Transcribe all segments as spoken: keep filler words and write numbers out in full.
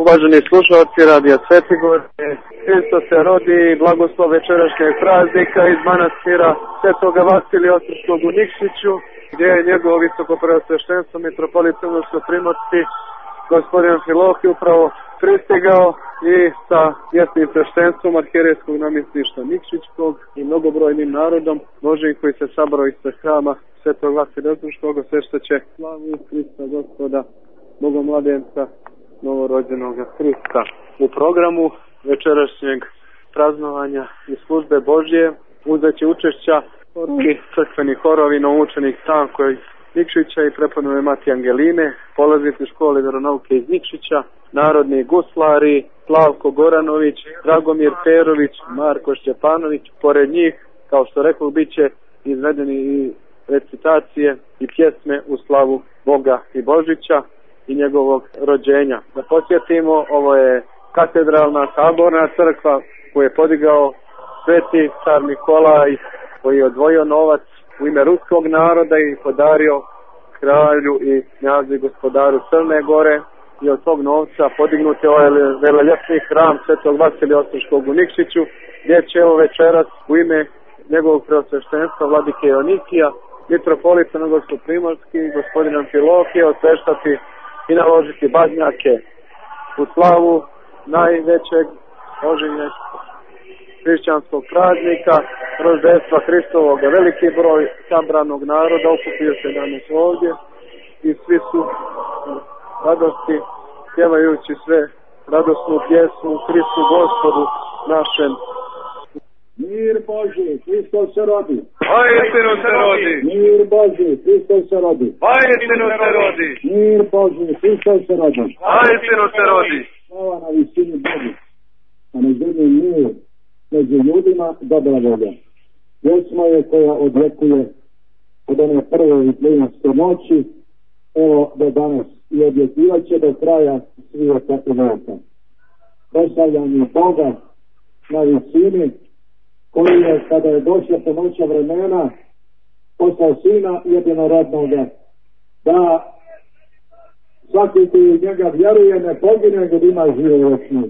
Uvaženi slušalci Radija Svetigor, Hristos se rodi, blagoslov večerašnjeg praznika iz manastira Svetoga Vasilija Ostrškog u Nikšiću, gdje je njegovo visokopreosveštenstvo mitropolit Crnogorsko-primorski gospodin Amfilohije upravo pristigao i sa vjesnim sveštenstvom arhijerejskog namjesništva Nikšićkog i mnogobrojnim narodom Božijim koji se sabrao ispred hrama Svetog Vasilija Ostrškog osveštaće slavu Hrista Gospoda, Bogomladenca, novorođenog Hrista. U programu večerašnjeg praznovanja i službe Božje uzet će učešća i crkveni horovi novoučenih Stanko iz Nikšića i preponove Mati Angeline, polaznici škole vjeronauke iz Nikšića, narodni guslari Slavko Goranović, Dragomir Perović, Marko Šćepanović. Pored njih, kao što rekao, bit će izvedeni i recitacije i pjesme u slavu Boga i Božića i njegovog rođenja. Da podsjetimo, ovo je katedralna saborna crkva koju je podigao sveti car Nikolaj, koji je odvojio novac u ime ruskog naroda i podario kralju i knjazu i gospodaru Crne Gore, i od tog novca podignut je ovaj veleljepni hram Svetog Vasilija Ostrškog u Nikšiću, gdje će evo večeras u ime njegovog preosveštenstva vladike Jonikija mitropolit Crnogorsko-primorski gospodin Amfilohije osveštati i naložiti badnjake u slavu najvećeg oživljenog hrišćanskog praznika, rođenstva Hristovog. Veliki broj sabranog naroda okupio se danas ovdje i svi su radosti, pjevajući sve radosnu pjesmu Hristu Gospodu našem. Mir Božji, Hristos se rodi. Istinu se rodi. Mir Božji, Hristos se rodi. Istinu se rodi. Mir Božji, Hristos se rodi. Istinu se rodi. Slava na visini Bogu, a na zemlji mir, među ljudima dobra volja. Pjesma je koja odjekuje od one prve i dvinaeste noći, evo do danas, i odjekivat će do kraja svijeta i vijeka. Proslavljanje Boga na visini, koji je, kada je došla pomoća vremena, poslao sina jedinorodnoga, da svaki koji u njega vjeruje ne pogine, nego da ima život vječni.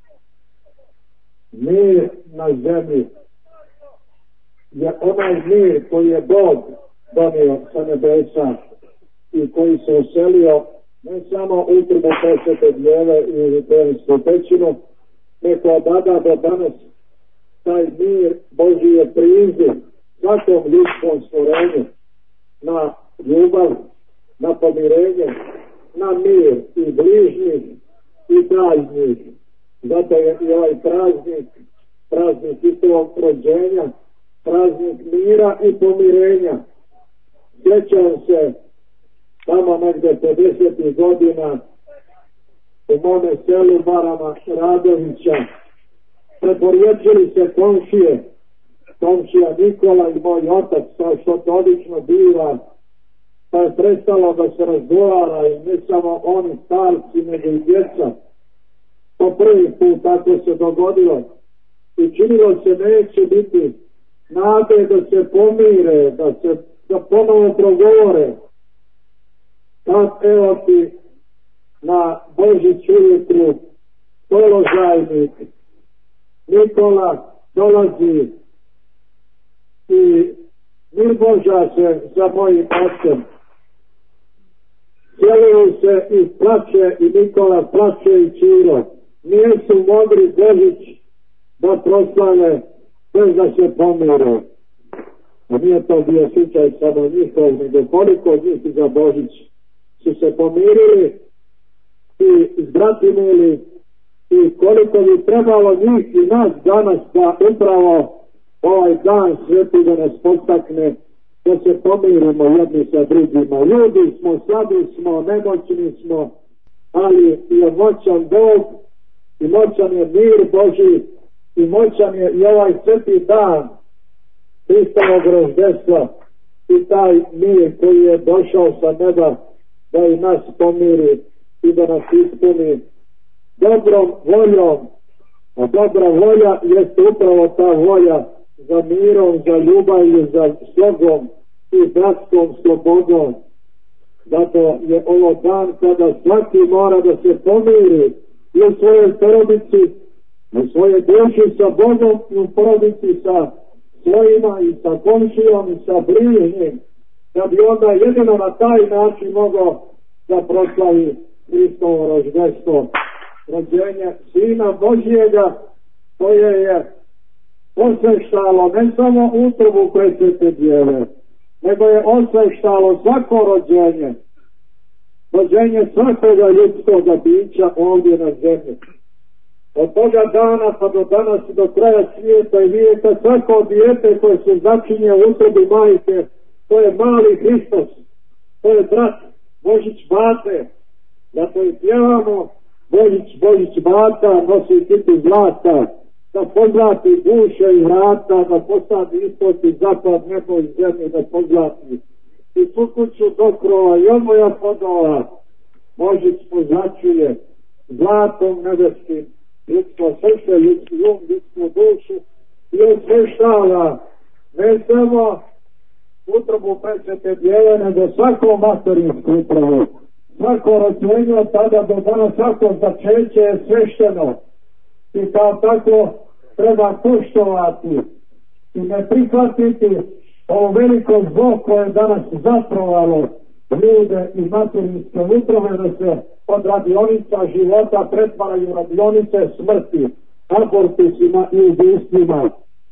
Mir na zemlji je onaj mir koji je Bog donio sa nebesa i koji se uselio ne samo u utrbu Presvete Djeve i Devensku pećinu, nego od tada do danas taj mir Božji je priziv svakom ljudskom stvorenju na ljubav, na pomirenje, na mir i bližnjih i daljnjih. Zato je i ovaj praznik, praznik Hristovog rođenja, praznik mira i pomirenja. Sjećam se tamo negde pedesetih godina u mome selu Barama Radovića, preporječili se komšije, komšija Nikola i moj otac, kao što to obično biva, pa je prestalo da se razgovara, i ne samo oni starci, nego i djeca. Po prvi put tako se dogodilo i činilo se neće biti nade da se pomire, da se da ponovo progovore. Tad evo ti na Božić ujutru položajnik Nikola dolazi i milboža se za mojim ocem. Sjelio se i plače, i Nikola plače i Čiro. Nisu mogli Božić da proslave bez da se pomire. A nije to bio slučaj samo njihov, nego koliko od njih za Božić su se pomirili i zbratimili, i koliko bi trebalo njih i nas danas da upravo ovaj dan sveti da nas postakne da se pomirimo jedni sa drugima. Ljudi smo, slabi smo, nemoćni smo, ali je moćan Bog i moćan je mir Božji i moćan je i ovaj sveti dan Hristovog rođenstva i taj mir koji je došao sa neba da i nas pomiri i da nas ispuni dobrom voljom. A dobra volja jeste upravo ta volja za mirom, za ljubavlju, za slogom i bratskom slobodom. Zato je ovo dan kada svaki mora da se pomiri i u svojoj porodici, u svojoj duši sa Bogom i u porodici sa svojima i sa komšijom i sa bližnjim, da bi onda jedino na taj način mogao da proslavi Hristovo rođenstvo, rođenje Sina Božjega, koje je osveštalo ne samo utrobu Presvete Djeve, nego je osveštalo svako rođenje, rođenje svakoga ljudskoga bića ovdje na zemlji. Od toga dana pa do danas i do kraja svijeta i vijeka svako dijete koje se začinje u utrobi majke, to je mali Hristos, to je brat Božić Bate, zato i pjevamo Božić, Božić Bata, nosi titu zlata, da pozlati duše i vrata, da posadi ispod i zapad nebo i zemlje, da pozlati i svu kuću do krova i odmoja podova. Božić pozlačuje zlatom nebeskim ljudsko srce, ljudski um, ljudsku dušu i osveštava ne samo utrobu Presvete Djeve, nego svako materinsko upravo. Svako rođenje od tada do danas, svako začeće je svešteno i kao tako treba poštovati i ne prihvatiti ovo veliko zlo koje je danas zatrovalo ljude i materinske utrove, da se od radionica života pretvaraju radionice smrti, abortusima i ubistvima.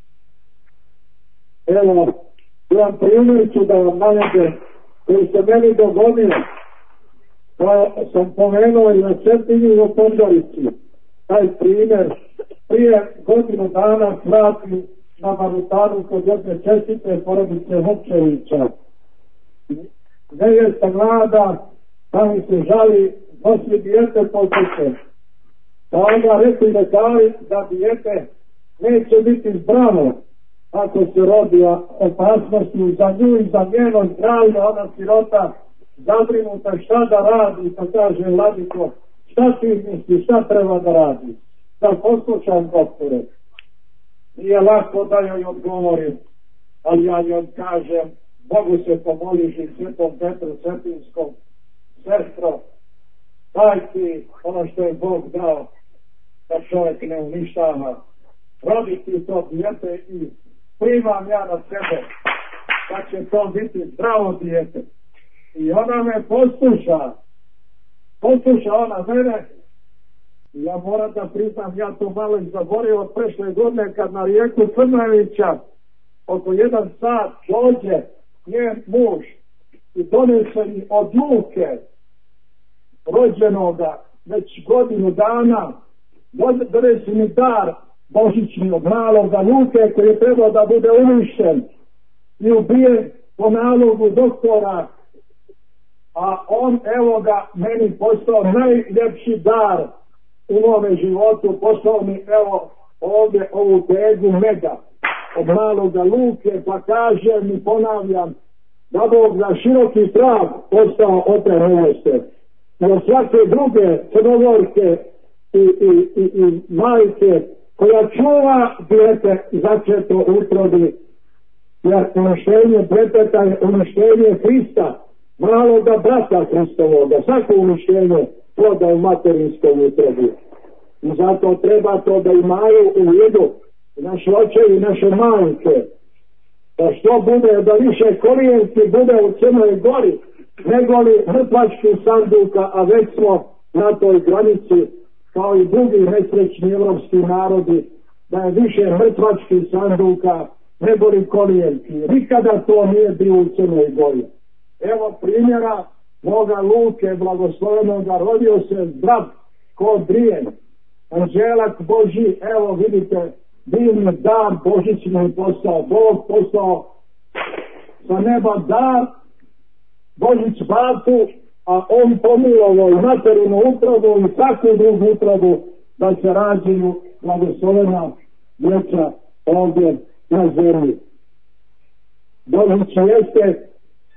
Evo, jedan primjer ću da vam navedem koji se meni dogodio, koja sam pomenuo i na Četinju i u Podgorici. Taj primjer prije godinu dana vratim na Marutaru kod jedne čestite porodice Vukčevića. Nevjesta mlada, pa mi se žali, nosi dijete po kuće. Pa onda rekli lekari da dijete neće biti zdravo ako se rodi opasnosti za nju i za njeno zdravlje. Ona sirota zabrinuta šta da radi, pa kaže Vladiko, šta ti misli, šta treba da radi? Da poslušam, doktore. Nije lako da joj odgovorim, ali ja joj kažem, Bogu se pomoliš i Svetom Petru Svetinskom, sestro, daj ti ono što je Bog dao, da čovjek ne uništava. Roditi to dijete i primam ja na sebe da će to biti zdravo dijete. I ona me posluša, posluša ona mene. I ja moram da priznam, ja to malo i zaborio od prešle godine kad na rijeku Crnojevića oko jedan sat dođe njen muž i donese mi od Luke rođenoga već godinu dana, donese mi dar božićni od maloga Luke koji je trebao da bude uništen i ubijen po nalogu doktora, a on evo ga meni postao najljepši dar u mome životu, poslao mi evo ovdje ovu tegu meda od maloga Luke, pa kaže mi, ponavljam, da Bog za široki trag postao ote neveste. Jer svake druge crnogorke i, i, i, i majke koja čuva dijete začeto utrobi, jer uništenje djeteta je uništenje Hrista, maloga brata Hristovoga, svako uništenje ploda u materinskom utrobi. I zato treba to da imaju u vidu naše očevi i naše majke, da što bude, da više korijenci bude u Crnoj Gori nego li mrtvačkih sanduka, a već smo na toj granici kao i drugi nesrećni evropski narodi, da je više mrtvačkih sanduka nego li korijenci. Nikada to nije bilo u Crnoj Gori. Evo primjera moga Luke blagoslovenoga, rodio se zdrav ko drijen, anđelak Božji, evo vidite, divni dar božićni postao, Bog postao sa neba dar Božić Batu, a on pomilovao i materinu utrobu i svaku drugu utrobu da se rađaju blagoslovena djeca ovdje na zemlji. Božić jeste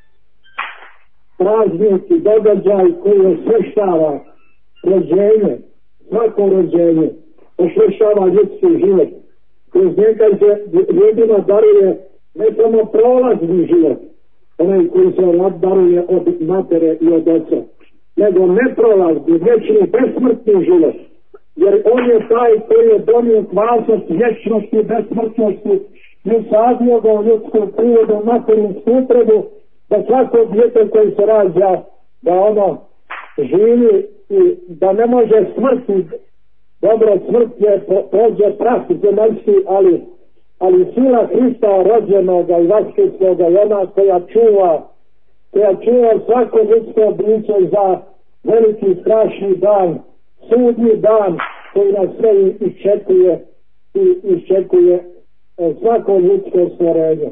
praznik i događaj koji osveštava rođenje, svako rođenje, osveštava ljudski život. Kroz njega se ljudima daruje ne samo prolazni život, onaj koji se daruje od matere i od oca, nego neprolazni, večni, besmrtni život. jer on je taj koji je donio kvasac vječnosti, besmrtnosti, nesadnjegom ljudskom prirodom, materinsku utrebu, da svako dijete koji se rađa, da ono živi i da ne može smrti. Dobro, smrt je pođe prah zemaljski, ali, ali sila Hrista rođenoga i vaskrsloga je ona koja čuva, koja čuva svako ljudsko biće za veliki strašni dan, sudnji dan koji nas sve iščekuje i iščekuje svako ljudsko stvorenje.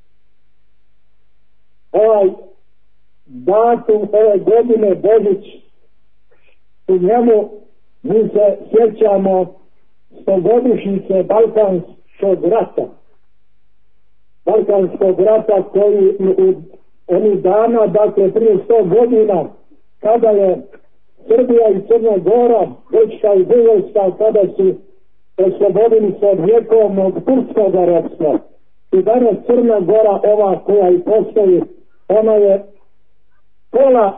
Ovaj datum ove godine Božić, u njemu mi se sjećamo stogodišnjice Balkanskog rata. Balkanskog rata koji u onih dana, dakle prije sto godina, kada je Srbija i Crna Gora, Grčka i Bugarska, kada su oslobodili se od vjekovnog turskog ropstva. I danas Crna Gora, ova koja i postoji, ona je pola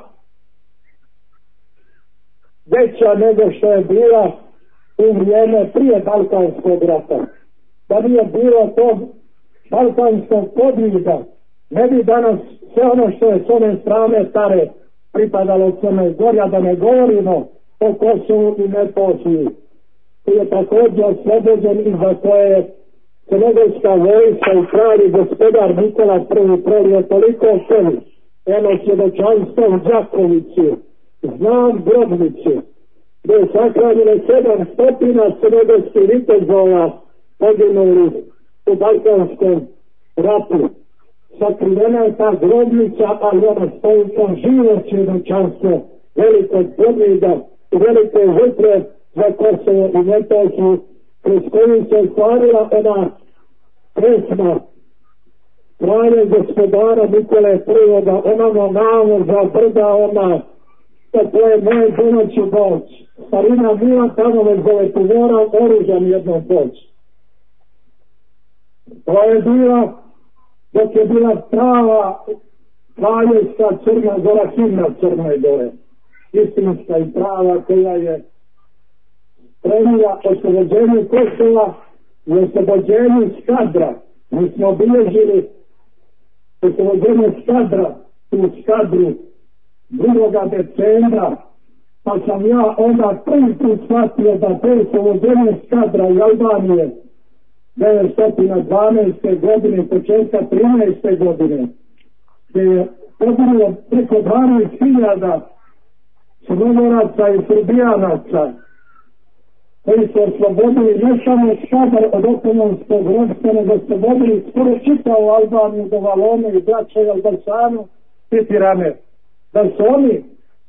veća nego što je bila u vrijeme prije Balkanskog rata. Da nije bilo tog balkanskog podviga, ne bi danas sve ono što je s one strane stare pripadalo Crnoj Gori, a da ne govorimo o Kosovu i Metohiji, koji je također oslobođen i za koje je crnogorska vojska i kralj gospodar Nikola prvi prolio toliko krvi. Eno svjedočanstvo u Đakoviću, znam grobnicu, gdje je sahranjeno sedam stotina crnogorskih vitezova poginuli u Balkanskom ratu. Sakrivena je ta grobnica, ali ona stoji kao živo svjedočanstvo velikog podviga i velike žrtve za Kosovo i Metohiju, kroz koju se ostvarila ona pesma kralje gospodara Nikole prvoga, onamo namo za brda ona, to je moje domaći doć. Starina Mila tamo me zove, tu moram oružan jednom doći. To je bila, dok je bila prava kraljevska Crna Gora, himna Crne Gore, istinska i prava, koja je premila oslobođenju Kosova i oslobođenju Skadra. Mi smo obilježili oslobođenje Skadra u Skadru drugoga decembra, pa sam ja onda prvi put shvatio da to oslobođenje Skadra i Albanije devetsto dvanaeste godine, početka trinaeste godine, gdje je poginulo preko dvanaest hiljada Crnogoraca i Srbijanaca, koji su oslobodili ne samo Skadar od otomanskog ropstva, nego oslobodili skoro čitavu Albaniju do Valone i Braća i Albansanu i Tirane. Da su oni,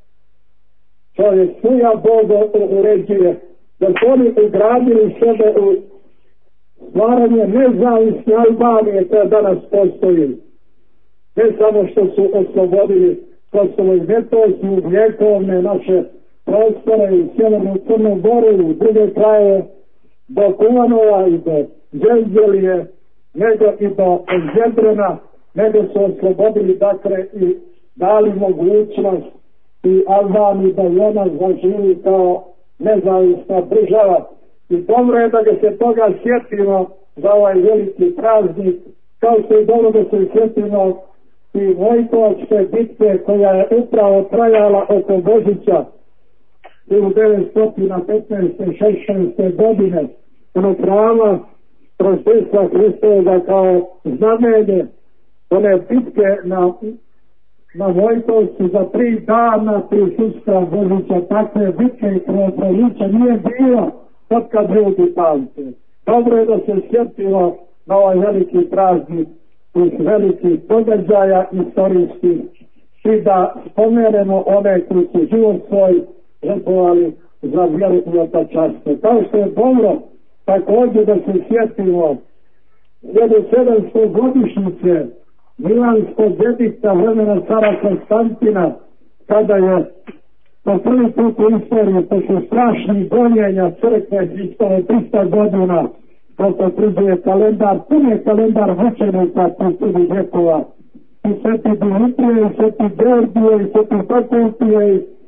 čovjek suja Boga uređuje, da su oni ugradili sebe u stvaranje nezavisne Albanije koja danas postoji. Ne samo što su oslobodili Kosovo i Metohiju, vjekovne naše prostore i sjevernu Crnu Goru i druge kraje do Kuvanova i do Đevđelije, nego i do Zjedrena, nego su oslobodili dakle i dali mogućnost i Albaniji da i ona zaživi kao nezavisna država. I dobro je da ga se toga sjetimo za ovaj veliki praznik, kao što je dobro da se sjetimo i Vojkovačke bitke koja je upravo trajala oko Božića devetsto petnaeste šesnaeste godine, onog hrama Proštenstva Hristovega kao znamenje one bitke na, na Vojkovcu za tri dana prisustva Božića. Takve bitke i krvoprolića nije bilo od kad ljudi pamte. Dobro je da se sjetimo na ovaj veliki praznik iz velikih događaja istorijskih i da spomenemo one koji su život svoj žrtvovali za vjeru i otačanstvo. Kao što je dobro također da se sjetimo hiljadu sedamsto godišnjice Milanskog edikta vremena cara Konstantina, kada je po prvi put u istoriji, posle strašnih gonjenja crkve istore trista godina, kao to priđuje kalendar, pun je kalendar mučenika posljednjih vjekova, i sveti Dimitrije, i sveti Georgije, i sveti Fakultije,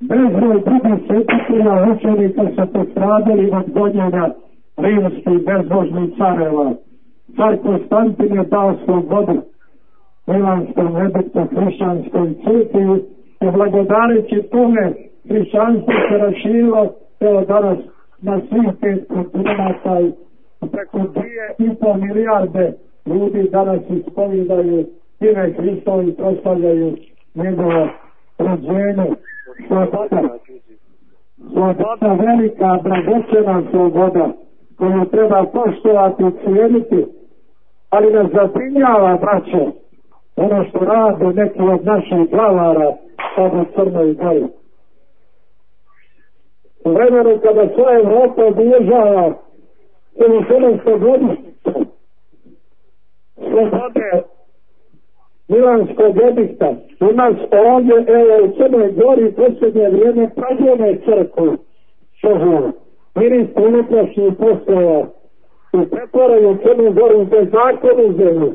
bezbroj drugih svetitelja učenika se postradali od gonjenja rimskih bezbožnih careva. Car Konstantin je dao slobodu milanskom ediktu hrišćanskoj crkvi i blagodareći tome hrišćanstvo se raširilo evo danas na svih pet kontinenata i preko dvije i pol milijarde ljudi danas ispovijedaju ime Hristovo i proslavljaju njegovo rođenje. Sloboda, sloboda, velika, dragocjena sloboda koju treba poštovati i cijeniti, ali nas zabrinjava, braćo, ono što rade neki od naših glavara sad u Crnoj Gori. U vremenu kada sva Evropa obilježava sedamsto godišnjicu slobode Milanskog edikta, u nas ovdje, evo, u Crnoj Gori u posljednje vrijeme progone crkvu šohuru. Ministri unutrašnjih poslova i pretvaraju Crnu Goru bez zakonu zemlju.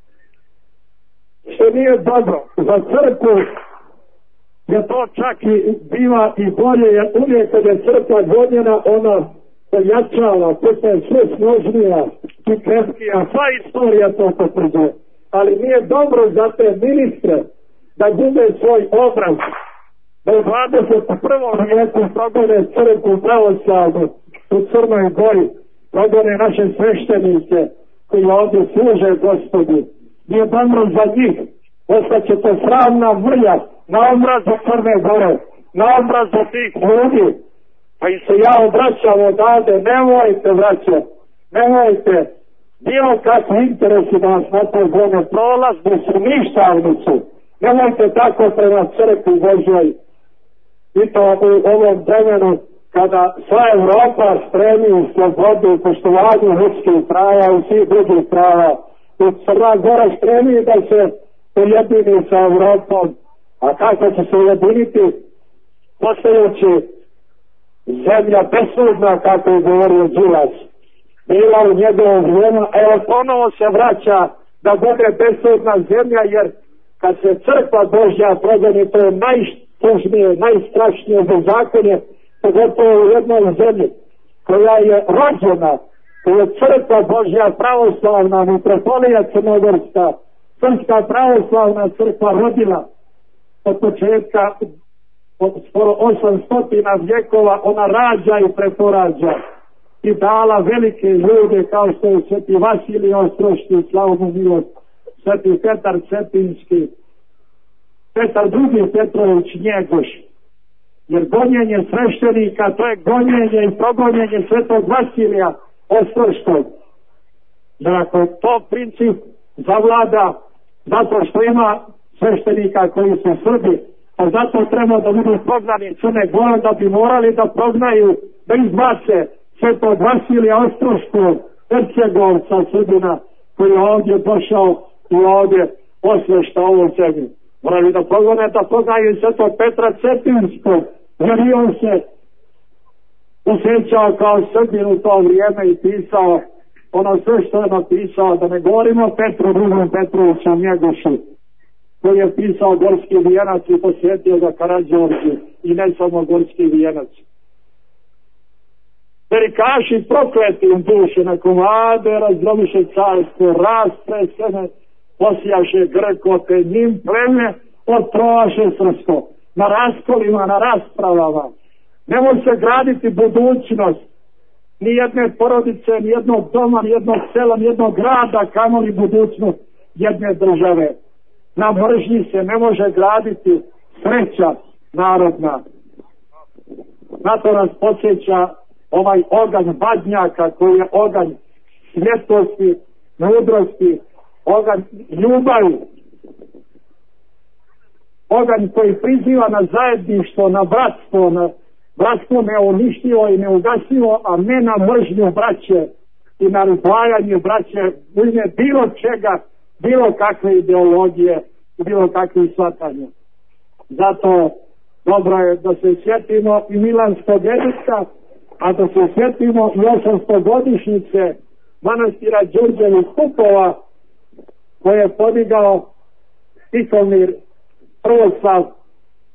Što nije dobro za crkvu, je to čak i biva i bolje, jer uvijek kad je crkva gonjena, ona pojačava, postaje sve složnija i krepkija. Sva istorija to potvrđuje. Ali nije dobro za te ministre da gube svoj obraz, da u dvadeset prvom vijeku progone crkvu pravoslavnu u Crnoj Gori, progone naše sveštenike koji ovdje služe Gospodu. Nije dobro za njih, ostaće to sramna mrlja na obrazu Crne Gore, na obrazu tih ljudi. Pa im se ja obraćam odavde, nemojte, braće, nemojte, bilo kakvi interesi da vas na toj gone prolazni su, ništavnicu. Nemojte tako prema crkvi Božoj. I to u ovom vremenu kada sva Evropa stremi u slobodu, u poštovanju ljudskih prava i svih drugih prava. I Crna Gora stremi da se ujedini sa Evropom. A kako će se ujediniti? Postajući zemlja besudna, kako je govorio Đilas. Bila u njegovom vrijeme, a evo ponovo se vraća da bude besudna zemlja, jer kad se crkva Božja progoni, to je najtužnije, najstrašnije bezakonje, pogotovo u jednoj zemlji koja je rođena, koja je crkva Božja pravoslavna, mitropolija crnogorska, srpska pravoslavna crkva rodila od početka, od skoro osamstotina vjekova, ona rađa i preporađa i dala velike ljude kao što je sveti Vasilij Ostroški, slavnu milost, sveti Petar Cetinski, Petar drugi Petrović Njegoš. Jer gonjenje sveštenika, to je gonjenje i progonjenje svetog Vasilija Ostroškog. Jer ako to princip zavlada, zato što ima sveštenika koji su Srbi, a zato treba da budu prognani Crne Gore, da bi morali da prognaju, da izbace svetog Vasilija Ostroškog, Hercegovca Srbina, koji je ovdje došao i ovdje osvešta ovu zemlju. Morali da progone, da prognaju svetog Petra Cetinskog, jer i on se osjećao kao Srbin u to vrijeme i pisao ono sve što je napisao, da ne govorimo o Petru drugom Petrovića Njegošu, koji je pisao Gorski vijenac i posjetio ga Karađorđe, i ne samo Gorski vijenac. Velikaši prokleti im duše na komade, razdrobiše carstvo, rastre sebe, posijaše Grko, te njim pleme otrovaše srpsko, na raskolima, na raspravama. Ne može se graditi budućnost ni jedne porodice, ni jednog doma, ni jednog sela, ni jednog grada, kamoli budućnost jedne države. Na mržnji se ne može graditi sreća narodna. Na to nas podsjeća ovaj oganj badnjaka koji je oganj svjetlosti, mudrosti, oganj ljubavi, oganj koji priziva na zajedništvo, na bratstvo, na bratstvo neuništivo i neugasivo, a ne na mržnju braće i na razdvajanje braće u ime bilo čega, bilo kakve ideologije, bilo kakve shvatanje. Zato dobro je da se sjetimo i Milanskog edikta, a da se sjetimo i osamstogodišnjice manastira Đurđevih Kupova, koje je podigao Titomir Prvoslav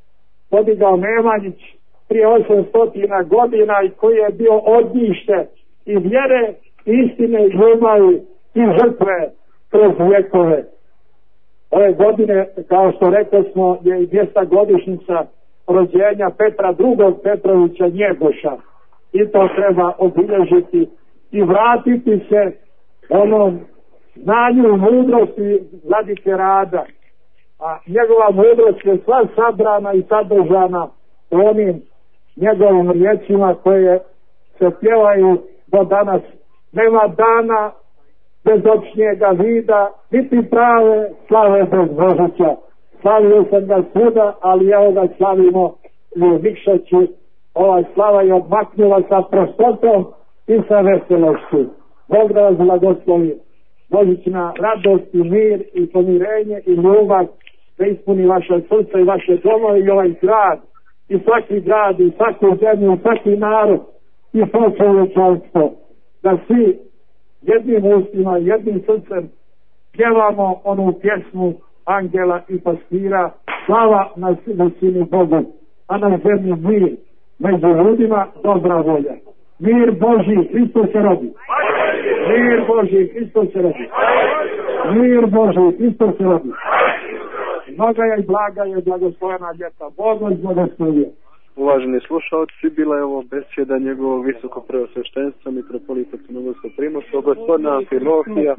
podigao Nemanjić prije osamstotina godina i koji je bio ognjište i vjere, istine i ljubavi i žrtve kroz vjekove. Ove godine, kao što rekli smo, je i dvjeста godišnjica rođenja Petra drugog Petrovića Njegoša. I to treba obilježiti i vratiti se onom znanju i mudrosti vladike Rada. A njegova mudrost je sva sabrana i sadržana u onim njegovim riječima koje se pjevaju do danas. Nema dana bez općnjega vida, niti prave slave bez Božića. Slavio sam ga svuda, ali evo ga slavimo u Nikšiću. Ova slava je odmaknula sa prostotom i sa vesološću. Bog da vas blagoslovi. Božićna radost i mir i pomirenje i ljubav da ispuni vaše srce i vaše domove i ovaj grad i svaki grad i svaku zemlju i svaki narod i svo čovječanstvo. Da svi jednim ustima, jednim srcem pjevamo onu pjesmu Angela i pastira, slava na visini Bogu, a na zemlji mir, među ljudima dobra volja. Mir Božji, Hristos se rodi. Mir Božji, Hristos se rodi. Mir Božji, Hristos se rodi. Mnoga je i blaga je blagoslovena ljeta. Bog vas blagoslovio. Uvaženi slušalci, bila je ovo besjeda njegovog visoko preosveštenstva mitropolita Crnogorskog Primorskog, gospodina Amfilohija.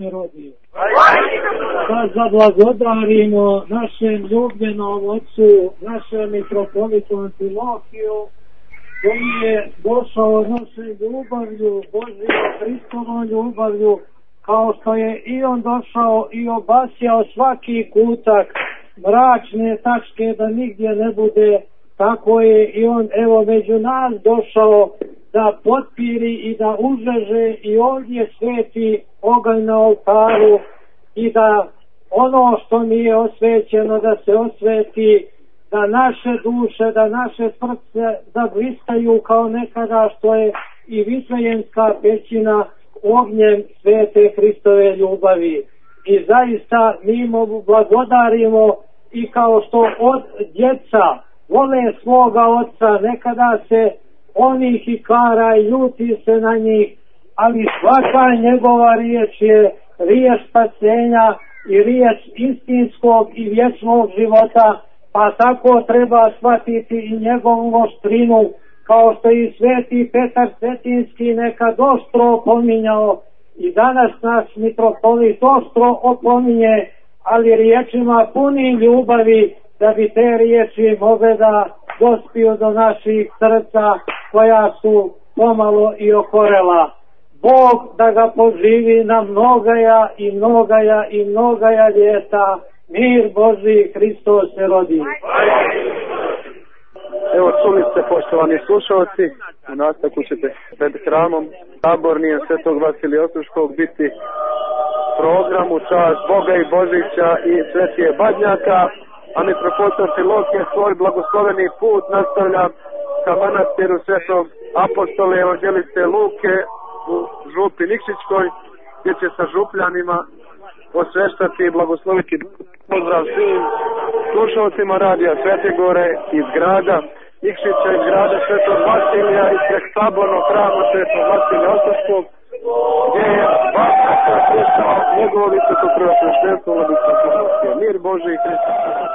Da zablagodarimo našem ljubljenom ocu, našem mitropolitu Amfilohiju, koji je došao našoj ljubavlju, Božjom Hristovom ljubavlju, kao što je i on došao i obasjao svaki kutak mračne tačke da nigdje ne bude. Tako je i on evo među nas došao da potpiri i da užeže i ovdje sveti oganj na oltaru i da ono što nije osvećeno da se osveti, da naše duše, da naše srce zablistaju kao nekada što je i Vitlejenska pećina ognjem svete Hristove ljubavi. I zaista mi mu blagodarimo i kao što od djeca vole svoga oca, nekada se onih i kara i ljuti se na njih, ali svaka njegova riječ je riječ spasenja i riječ istinskog i vječnog života, pa tako treba shvatiti i njegovu oštrinu, kao što i sveti Petar Cetinski nekad oštro opominjao i danas naš mitropolit oštro opominje, ali riječima puni ljubavi, da bi te riječi mogle da dospiju do naših srca koja su pomalo i okorela. Bog da ga poživi na mnogaja i mnogaja i mnogaja ljeta. Mir Božji, Hristos se rodi. Evo, čuli ste, poštovani slušalci, u nastavku ćete pred hramom Tabornijem Svetog Vasilija Ostroškog biti program u čast Boga i Božića i Svetije Badnjaka, a mitropolit Amfilohije svoj blagosloveni put nastavlja ka manastiru Svetog apostole evanđeliste Luke u župi Nikšićkoj, gdje će sa župljanima osveštati i blagosloviti. Pozdrav svim slušalcima radija Svete Gore iz grada Nikšića, iz grada Svetog Vasilija, ispred sabornog hrama Svetog Vasilija Ostroškog, gdje je Vasilija Hristo njegovo visoko preosveštenstvo vladika Hrvatske. Mir Božji i Hristos.